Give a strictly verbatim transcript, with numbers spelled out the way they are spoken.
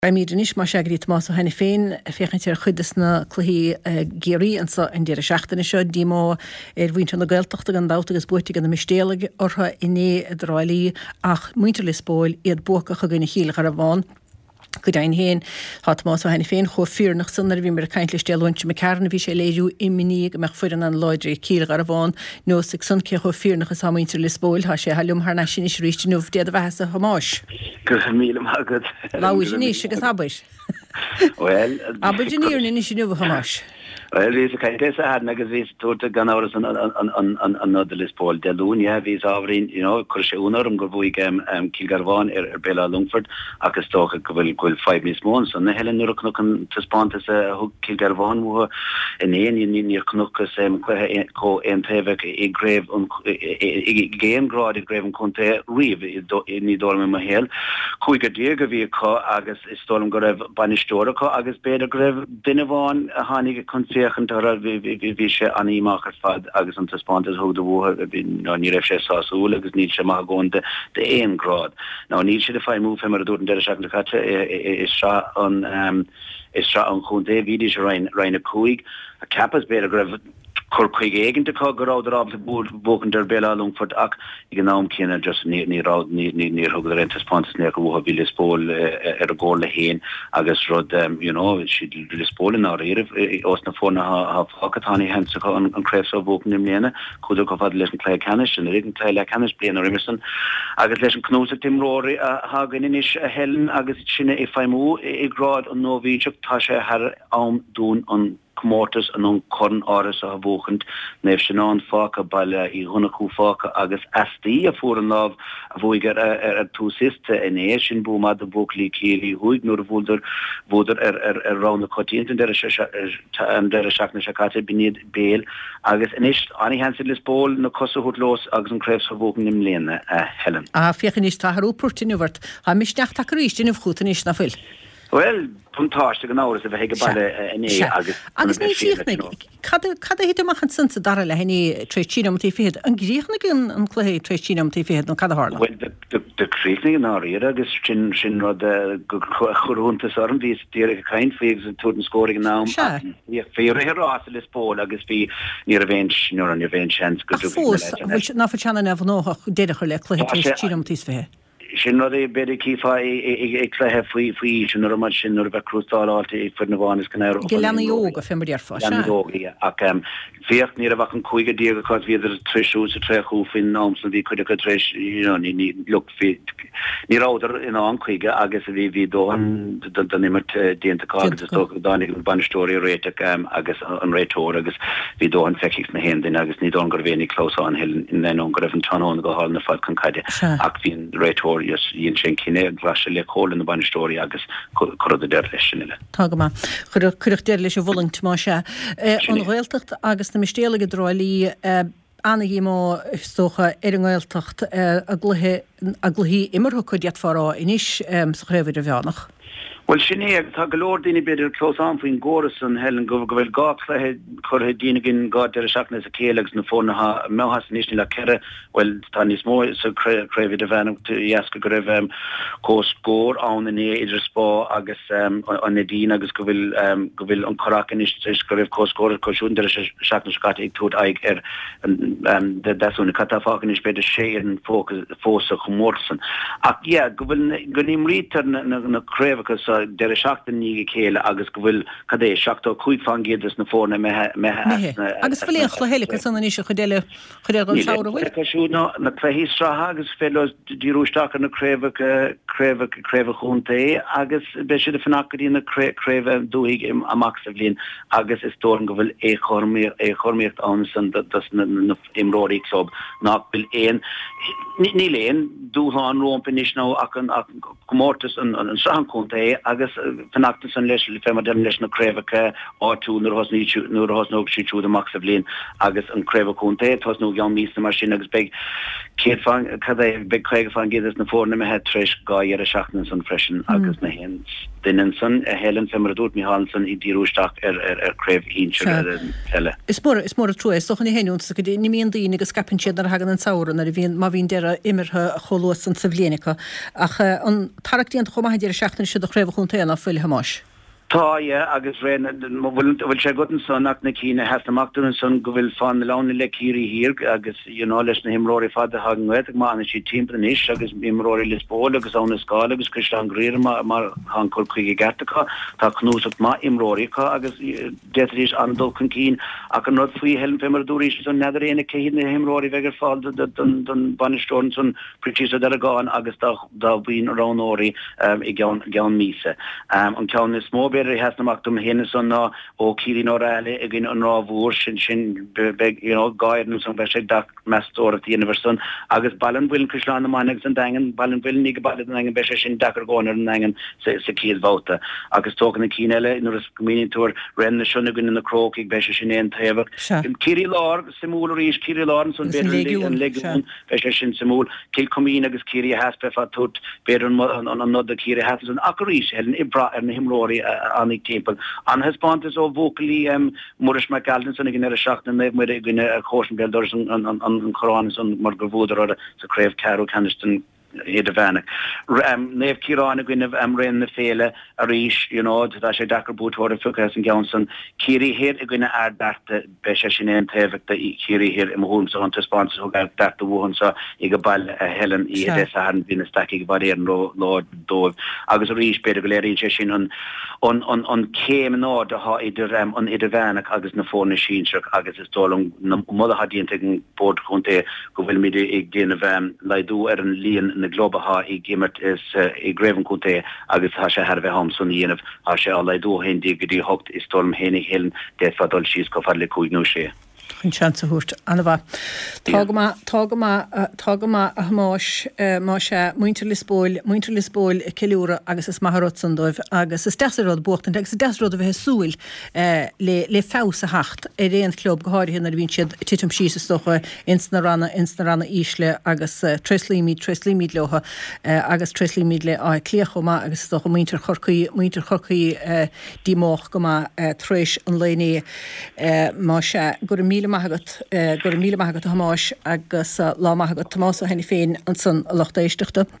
Míidirnis mar se grít más henna féin féchan ar chuidas na chluhí géirí an an dear seachtainna seo dímó ar bhaint na gailteachta an dáta agus buirte an na mistéalaigh ortha iné dráilí ach muintear le spóil iad bucha chu gine híle ar a bháin. Go dain héin hat más henna féin cho fíornach sanna bhí mar caiint leistéalhaint me cairna bhí sé léú iminí meach fuiran an láidir cíle ar a bháin nó sig san ce cho fíornach is muintear le spóil tá sé helumm thna sin is ríiste nuh déad a bheitsa hamáis. Gur míle mágad. Láis níos agus abais. Well, Aberdeeníir ní sin nuh hamáis. Well, vís a caiinte a had agus vís tuairte gan áras an an an an nod lis Paul de Lúnia vís ábhrín, you know, chuir sé únar am gur bhuaig um Kilgarvan ar ar Bella Lungford agus tócha go bhfuil gúil five mís món san na heile nuair cnúch an taspántas a thug Kilgarvan mhu in éon níor cnúchas um có an taobh i gréibh i géimráid i gréibh an chunta riamh ní dólam ma héal chuig a déag a bhí có agus is dólam go raibh banistóra có agus beidir go raibh duine bháin a tháinig chun vi sé aníachchar fad agus an taspántas thug do bhua ná ní raibh sé sáúil agus ní sé má gáin de éon grád. Ná ní sé de fáin mú mar a dúir an deire seach na chatte is se an is se an chun dé ví sé rein a cuaig a capas beidir go raibh chur chuig éigeanta có go rád ab bógan der Bella Lungford ach i g nám cíanna just ní ní rád ní ní ní thug ar taspántas ní go bhua bhí le spóil ar a ggóir le héin agus rud you know si le spóilin á riamh os na fórna ha fácatánaí hensa an an creibh ó bógan im léana chuidir go fad leis an cléir canis an rig an cléir le canis blian ar Emerson agus leis an cnúsa timróirí a hagan inis a helen agus sinna i feimú i grád an nóvíideach tá sé thar am dún an Comórtas an an chun áras a bhóchant nefh sin an fáca bailile i hunnaú fáca agus astí a fuór an láb a bhuiigar ar túsiste in é sin bú mad a bóclí céirí huig nuair a bhúidir bhúidir ar ar ar rán na cotíint de an de seachna se caite biniad béal agus inis aní hensin le spóil na cosút los agus an creibh sa bhógan im léana a helen. A fiochan is tá rúpúirtinúhart ha misteach take ríistin bhútan is na fuil. Well, puntáiste gan áras a bheith heige bailile iné agus agus ní síochnig cad cad hit amachchan sansa dar le henní tréittíam tí fiad an gríochna gin an chluhé tréittíam tí fiad nó cad hála. Well, derínig an áíar agus sin sin rud churúntas orm vís tíir a caiin fégus an túr an scóring an nám féir rá le spóil agus bhí ní a bhéint nó an bhéint seans go fós ná fa teanna nefh nóach déidir le chluhé tréittíam tí fé. Sin no é beidir cífa ag cléthe faoi faoi sin ar mar sin ar bheith cruúsáilte i fu na bháin is gan Ge lena jóga fé ar fá ach féocht ní a bhach an chuige díag cos viidir trisú sa trechu fin námsna bhí chuide go tris ní lu ní ráidir in an chuige agus a bhí bhí dóhan don imirt déantaá agus dánig an banistóí réite agus an réitóir agus bhí dóhan feicich na hen agus ní don gur bhénig clósáin hin in an go raibh an tanón go háil na fad chun caiide ach bhín réitóir íon sin cinné glas le cóla na banistóí agus chud a deir leis sinile. Tá go má chur chuireach deir leis a bhling má se an ghilteacht agus na mistéalaige dráilí anna hí má stocha ar an ghilteacht a gluhí imartha chu deat farrá inis sa chréimhid a bheánach. Well sinné tá golóir daoine beidir clós an faoin góras an helen go go bhfuil gá chuthe chuthe díanagin gá de seachna a céalagus na fórnatha mehas níos le ceire well tá níos mó sa creibhid a bheanach iasca go raibh cós gór an in é idir spá agus an na dín agus go bhfuil go bhfuil an choracan is go raibh cós góir cosisiún de seachna scata ag túd aig ar de deúna catafácan is beidir sé an fósa chomórsan. Ach yeah, go bhfuil go níim rítar na creibhachas deir seachta ní chéile agus go bhfuil cadé seachta chuig fan géadas na fórna methe agus bhfuil éon chluhéile sanna ní se chudéile chudéil an saoirhfuil. Cosisiúna na cléhí stratha agus féile díúisteach na creibh creibh creibh chunta é agus be si de fannachaí na creibh dúigh im amach sa bblion agus is tóran go bhfuil é chormíocht é chormíocht an san na imróí club nach bhfuil éon ní léon dúthán rómpa níos ná ach an gomórtas an strahanchunta é agus fannachtas an leis le fémar dem leis na creibhacha áú nuair hos níú nuair hos nóg siú amach sa bblion agus an creibhachunta é thos nó gan míos na mar sin agus beag céad fan cad é beag chuige fan géadas na fórna me het tris gáir a seachna san freisin agus na hen dunnen san a helen fémar dút mí hásan i dtíúisteach ar ar creibh íse heile. Is mór is mór a trúéis dochan i héún sa go ní míon daoine agus scapin siad ar hagan an saoran ar bhíon má bhín deire imirthe cholós an sa bblianacha ach an tarachtíon chomaidir a seachtain si do chréibh chuntainna fuil hamáis. Tá agus ré bhfuil sé gotan sonnach na cíine heachtain son go bhfuil fan lána le cíí hir agus leis na himróí fada hagan weach mána sí timp níos agus imróí lispóil agus ána scáil agus cris an gréir mar hancur chuige gatacha tá cnúsach má imróícha agus deéis andulcan cín ach an rud faoi helm fémar dúéis son neidir éna céhí na himróí vegur fáil don banistón son prití a gáin agus dá bhíon aránóirí i gan mísa. An ceann is smó Berry has naachtum hinne son ná ó Kiri Norale a gin an ráhúr sin sin be you know guidn som be da mestor at Universon agus ballen will Krishna manegs an dagen ballen will nig ball an be sin dakar goner an dagen se se kiel vouta agus token kinele in res community renne schon gun in the croak be sin en tever Kiri Lor simul ris Kiri Lor son be an legun be sin simul kil comin agus Kiri has be fa tot be an another Kiri has an akris helen ibra an himlori anig temple an hespont is ó vocally um Morish McAlden son gin er shachten me me gin er chosen belders an an an Koran son mar govoder or so crave Carol Caniston Ede Vanek. Um, Nef Kirana gwyn am rin na fele a rish, you know, da sé dakar bút hor a fukas an Johnson. Kiri hir a gwyn ar darte besha sin ein tefik da Kiri hir im húm so an te sponsor ho gael darte wuhan so i gabal a helen i edesa han vina stak i gabal erin lo dov. Agus a rish beda gul erin sin on on on on kem no da ha idir um, on Ede Vanek agus na fórna sínsrak agus is dolung na moda hadien tegen bord konte go vil mi de ig din of um, laidu er an lien na globa ha i gimmert is uh, i greven kunte agus ha se herve hamson ien of ha se allai do hindi gedi hokt is storm henig helen det fadol skis ko farle kuig no sé. Chun seansa húirt anmha. Tágama tágama tágama a hamáis má sé muintir lispóil muintir lispóil ceúra agus is maitharótsandóibh agus is deasród buachtain agus is deasród a bheith súil le le fása hacht é réon club go háirithe ar bhín siad titim síos stocha insna ranna insna ranna ísle agus treslímid treslímid leha agus treslímid le á cléachoma agus stocha muintir chorcaí muintir chorcaí dímách go má tréis an léine má sé gur míle magat gur míle magat hamáis agus lá magat Tomás a henni féin an san lochta éisteachta.